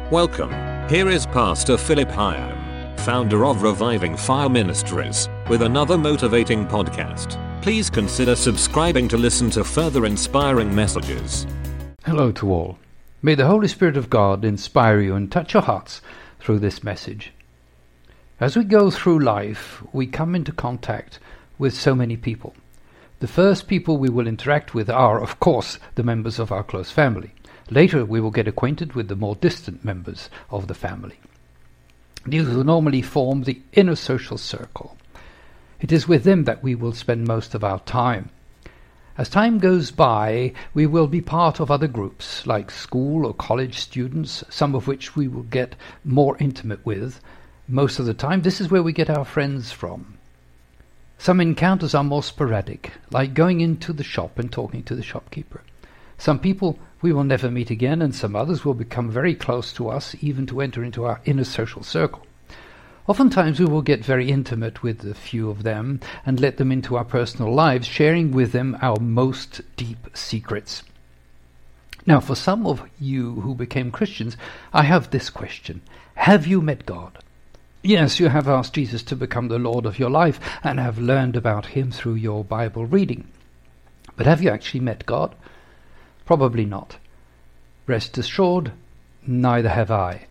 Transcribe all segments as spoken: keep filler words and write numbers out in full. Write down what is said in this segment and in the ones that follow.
Welcome. Here is Pastor Philip Hyam, founder of Reviving Fire Ministries, with another motivating podcast. Please consider subscribing to listen to further inspiring messages. Hello to all. May the Holy Spirit of God inspire you and touch your hearts through this message. As we go through life, we come into contact with so many people. The first people we will interact with are, of course, the members of our close family. Later, we will get acquainted with the more distant members of the family. These will normally form the inner social circle. It is with them that we will spend most of our time. As time goes by, we will be part of other groups, like school or college students, some of which we will get more intimate with. Most of the time, this is where we get our friends from. Some encounters are more sporadic, like going into the shop and talking to the shopkeeper. Some people we will never meet again, and some others will become very close to us, even to enter into our inner social circle. Oftentimes we will get very intimate with a few of them and let them into our personal lives, sharing with them our most deep secrets. Now, for some of you who became Christians, I have this question. Have you met God? Yes, you have asked Jesus to become the Lord of your life and have learned about him through your Bible reading. But have you actually met God? Probably not. Rest assured, neither have I.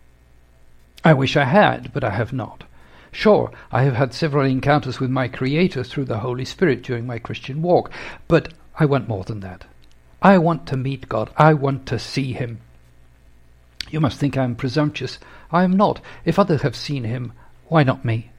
I wish I had, but I have not. Sure, I have had several encounters with my Creator through the Holy Spirit during my Christian walk, but I want more than that. I want to meet God. I want to see him. You must think I am presumptuous. I am not. If others have seen him, why not me?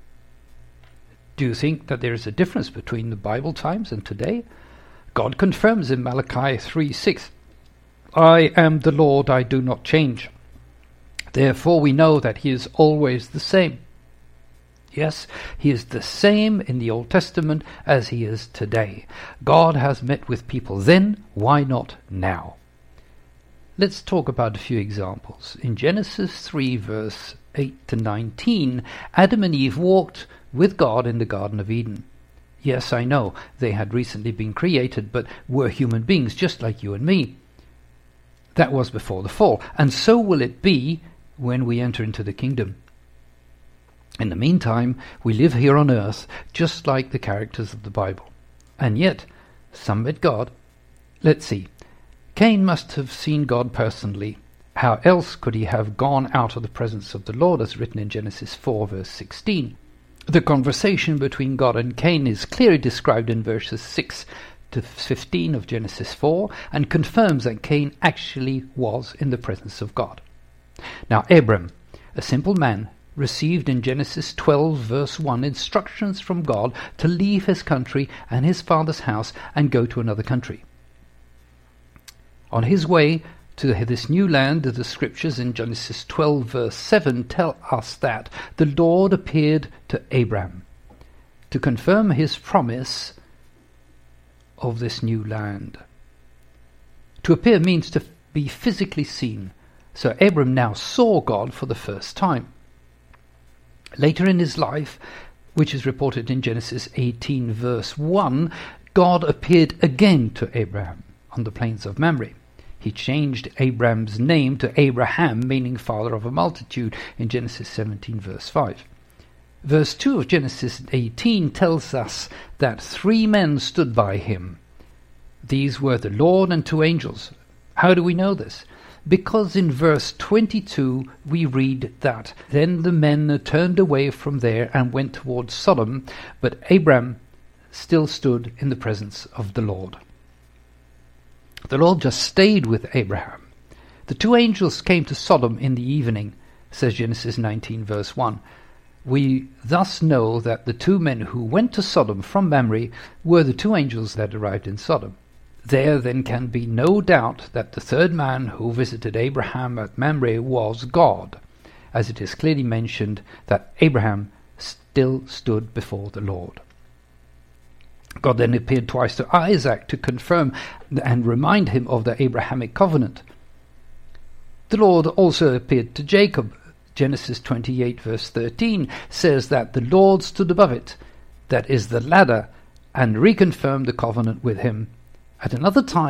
Do you think that there is a difference between the Bible times and today? God confirms in Malachi three six, I am the Lord, I do not change. Therefore we know that he is always the same. Yes, he is the same in the Old Testament as he is today. God has met with people then, why not now? Let's talk about a few examples. In Genesis three verse eight to nineteen, Adam and Eve walked with God in the Garden of Eden. Yes, I know, they had recently been created, but were human beings just like you and me. That was before the fall, and so will it be when we enter into the kingdom. In the meantime, we live here on earth just like the characters of the Bible. And yet, some met God. Let's see. Cain must have seen God personally. How else could he have gone out of the presence of the Lord, as written in Genesis four verse sixteen? The conversation between God and Cain is clearly described in verses six to fifteen of Genesis four and confirms that Cain actually was in the presence of God. Now Abram, a simple man, received in Genesis twelve verse one instructions from God to leave his country and his father's house and go to another country. On his way to this new land, the scriptures in Genesis twelve verse seven tell us that the Lord appeared to Abram to confirm his promise of this new land. To appear means to be physically seen, so Abram now saw God for the first time. Later in his life, which is reported in Genesis eighteen verse one, God appeared again to Abraham on the plains of Mamre. He changed Abram's name to Abraham, meaning father of a multitude, in Genesis seventeen verse five. Verse two of Genesis eighteen tells us that three men stood by him. These were the Lord and two angels. How do we know this? Because in verse twenty-two we read that, Then the men turned away from there and went towards Sodom, but Abram still stood in the presence of the Lord. The Lord just stayed with Abraham. The two angels came to Sodom in the evening, says Genesis nineteen verse one. We thus know that the two men who went to Sodom from Mamre were the two angels that arrived in Sodom. There then can be no doubt that the third man who visited Abraham at Mamre was God, as it is clearly mentioned that Abraham still stood before the Lord. God then appeared twice to Isaac to confirm and remind him of the Abrahamic covenant. The Lord also appeared to Jacob. Genesis twenty-eight verse thirteen says that the Lord stood above it, that is the ladder, and reconfirmed the covenant with him. At another time,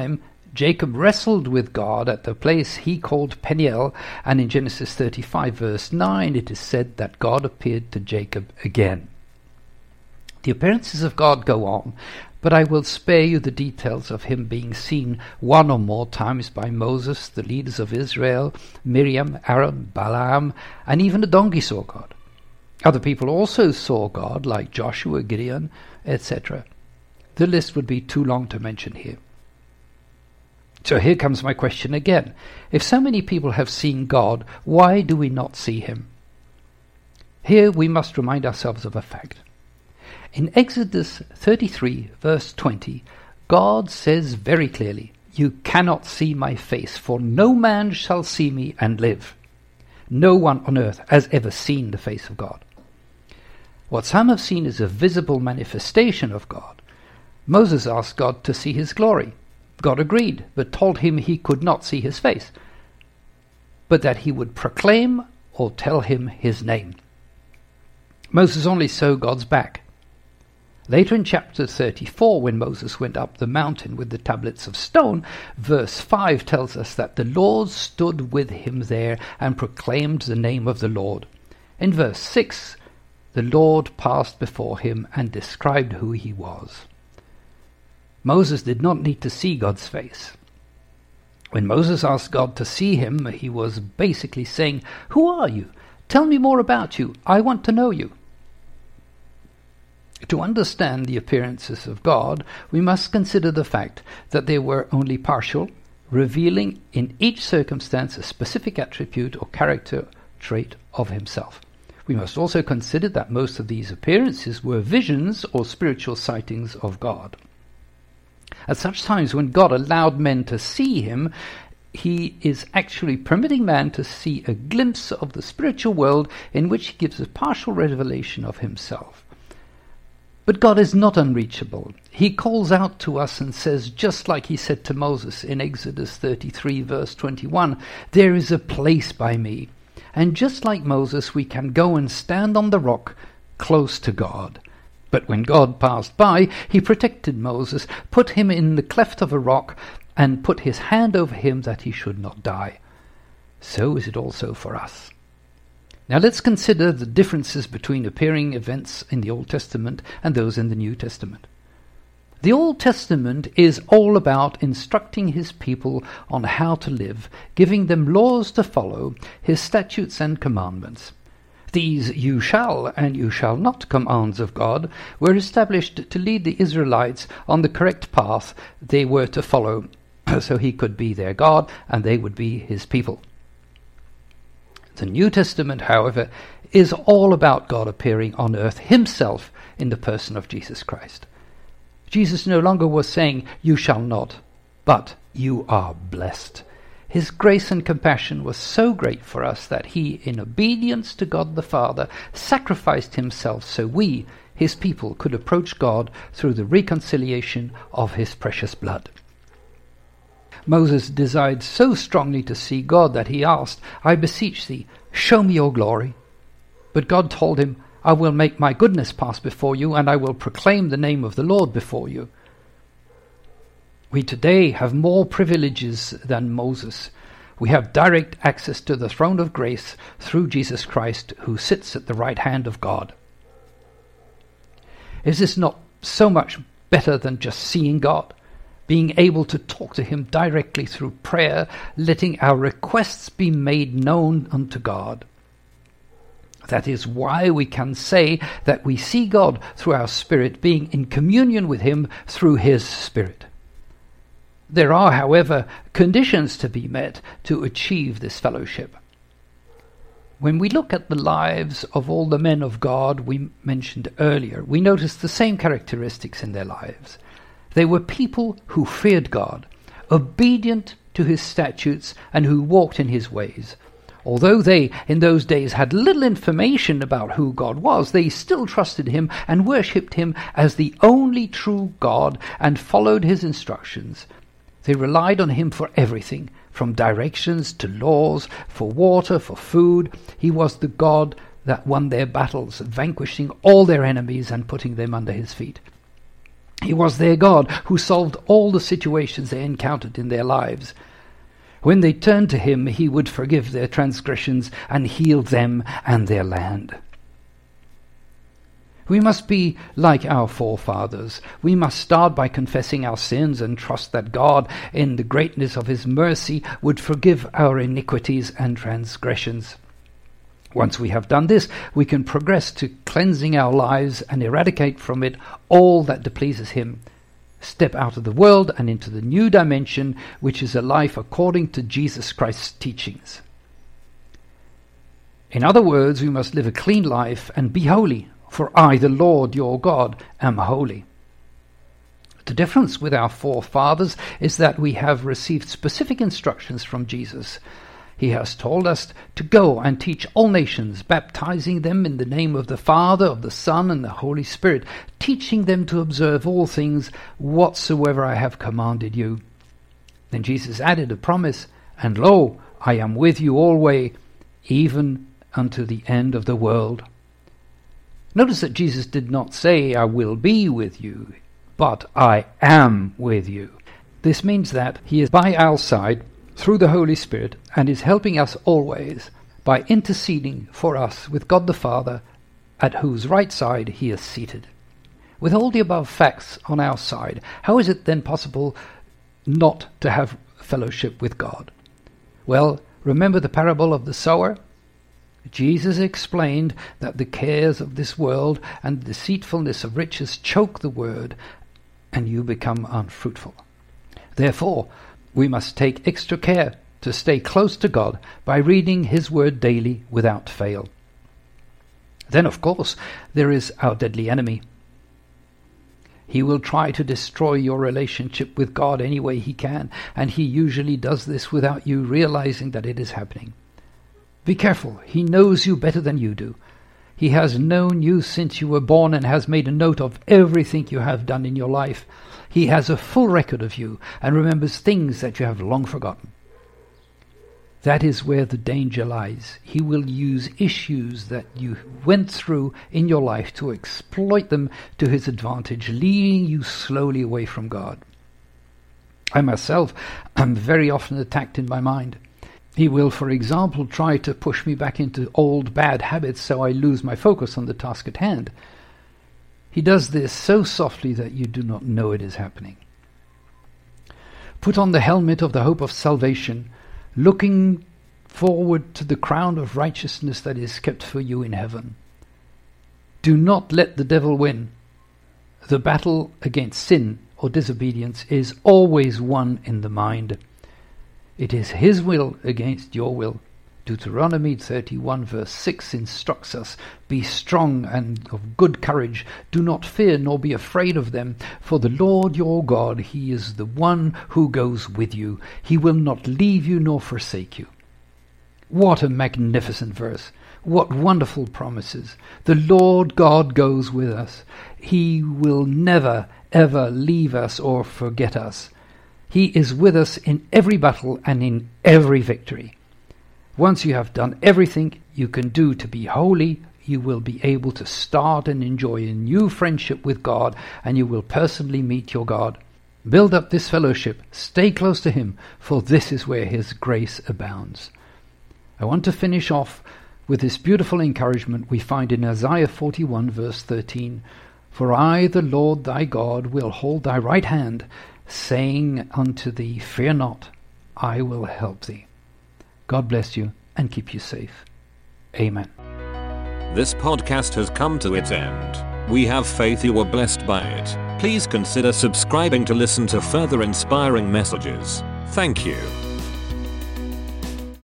Jacob wrestled with God at the place he called Peniel, and in Genesis thirty-five verse nine it is said that God appeared to Jacob again. The appearances of God go on, but I will spare you the details of him being seen one or more times by Moses, the leaders of Israel, Miriam, Aaron, Balaam, and even a donkey saw God. Other people also saw God, like Joshua, Gideon, et cetera. The list would be too long to mention here. So here comes my question again. If so many people have seen God, why do we not see him? Here we must remind ourselves of a fact. In Exodus thirty-three, verse twenty, God says very clearly, "You cannot see my face, for no man shall see me and live." No one on earth has ever seen the face of God. What some have seen is a visible manifestation of God. Moses asked God to see his glory. God agreed, but told him he could not see his face, but that he would proclaim or tell him his name. Moses only saw God's back. Later in chapter thirty-four, when Moses went up the mountain with the tablets of stone, verse five tells us that the Lord stood with him there and proclaimed the name of the Lord. In verse six, the Lord passed before him and described who he was. Moses did not need to see God's face. When Moses asked God to see him, he was basically saying, "Who are you? Tell me more about you. I want to know you." To understand the appearances of God, we must consider the fact that they were only partial, revealing in each circumstance a specific attribute or character trait of himself. We must also consider that most of these appearances were visions or spiritual sightings of God. At such times when God allowed men to see him, he is actually permitting man to see a glimpse of the spiritual world in which he gives a partial revelation of himself. But God is not unreachable. He calls out to us and says, just like he said to Moses in Exodus thirty-three verse twenty-one, "There is a place by me." And just like Moses, we can go and stand on the rock close to God. But when God passed by, he protected Moses, put him in the cleft of a rock, and put his hand over him that he should not die. So is it also for us. Now let's consider the differences between appearing events in the Old Testament and those in the New Testament. The Old Testament is all about instructing his people on how to live, giving them laws to follow, his statutes and commandments. These "you shall" and "you shall not" commands of God were established to lead the Israelites on the correct path they were to follow, so he could be their God and they would be his people. The New Testament, however, is all about God appearing on earth himself in the person of Jesus Christ. Jesus no longer was saying, "You shall not," but "you are blessed." His grace and compassion was so great for us that he, in obedience to God the Father, sacrificed himself so we, his people, could approach God through the reconciliation of his precious blood. Moses desired so strongly to see God that he asked, "I beseech thee, show me your glory." But God told him, "I will make my goodness pass before you, and I will proclaim the name of the Lord before you." We today have more privileges than Moses. We have direct access to the throne of grace through Jesus Christ, who sits at the right hand of God. Is this not so much better than just seeing God? Being able to talk to him directly through prayer, letting our requests be made known unto God. That is why we can say that we see God through our spirit, being in communion with him through his Spirit. There are, however, conditions to be met to achieve this fellowship. When we look at the lives of all the men of God we mentioned earlier, we notice the same characteristics in their lives. They were people who feared God, obedient to his statutes, and who walked in his ways. Although they, in those days, had little information about who God was, they still trusted him and worshipped him as the only true God and followed his instructions. They relied on him for everything, from directions to laws, for water, for food. He was the God that won their battles, vanquishing all their enemies and putting them under his feet. He was their God who solved all the situations they encountered in their lives. When they turned to him, he would forgive their transgressions and heal them and their land. We must be like our forefathers. We must start by confessing our sins and trust that God, in the greatness of his mercy, would forgive our iniquities and transgressions. Once we have done this, we can progress to cleansing our lives and eradicate from it all that displeases him. Step out of the world and into the new dimension, which is a life according to Jesus Christ's teachings. In other words, we must live a clean life and be holy, for I, the Lord your God, am holy. The difference with our forefathers is that we have received specific instructions from Jesus. He has told us to go and teach all nations, baptizing them in the name of the Father, of the Son, and the Holy Spirit, teaching them to observe all things whatsoever I have commanded you. Then Jesus added a promise, and lo, I am with you always, even unto the end of the world. Notice that Jesus did not say, I will be with you, but I am with you. This means that he is by our side through the Holy Spirit and is helping us always by interceding for us with God the Father, at whose right side he is seated. With all the above facts on our side, how is it then possible not to have fellowship with God? Well, remember the parable of the sower? Jesus explained that the cares of this world and the deceitfulness of riches choke the word, and you become unfruitful. Therefore, we must take extra care to stay close to God by reading his word daily without fail. Then, of course, there is our deadly enemy. He will try to destroy your relationship with God any way he can, and he usually does this without you realizing that it is happening. Be careful. He knows you better than you do. He has known you since you were born and has made a note of everything you have done in your life. He has a full record of you and remembers things that you have long forgotten. That is where the danger lies. He will use issues that you went through in your life to exploit them to his advantage, leading you slowly away from God. I myself am very often attacked in my mind. He will, for example, try to push me back into old bad habits so I lose my focus on the task at hand. He does this so softly that you do not know it is happening. Put on the helmet of the hope of salvation, looking forward to the crown of righteousness that is kept for you in heaven. Do not let the devil win. The battle against sin or disobedience is always won in the mind. It is his will against your will. Deuteronomy thirty-one verse six instructs us, be strong and of good courage. Do not fear nor be afraid of them. For the Lord your God, he is the one who goes with you. He will not leave you nor forsake you. What a magnificent verse. What wonderful promises. The Lord God goes with us. He will never, ever leave us or forget us. He is with us in every battle and in every victory. Once you have done everything you can do to be holy, you will be able to start and enjoy a new friendship with God, and you will personally meet your God. Build up this fellowship, stay close to him, for this is where his grace abounds. I want to finish off with this beautiful encouragement we find in Isaiah forty-one verse thirteen. For I, the Lord thy God, will hold thy right hand, saying unto thee, fear not, I will help thee. God bless you and keep you safe. Amen. This podcast has come to its end. We have faith you were blessed by it. Please consider subscribing to listen to further inspiring messages. Thank you.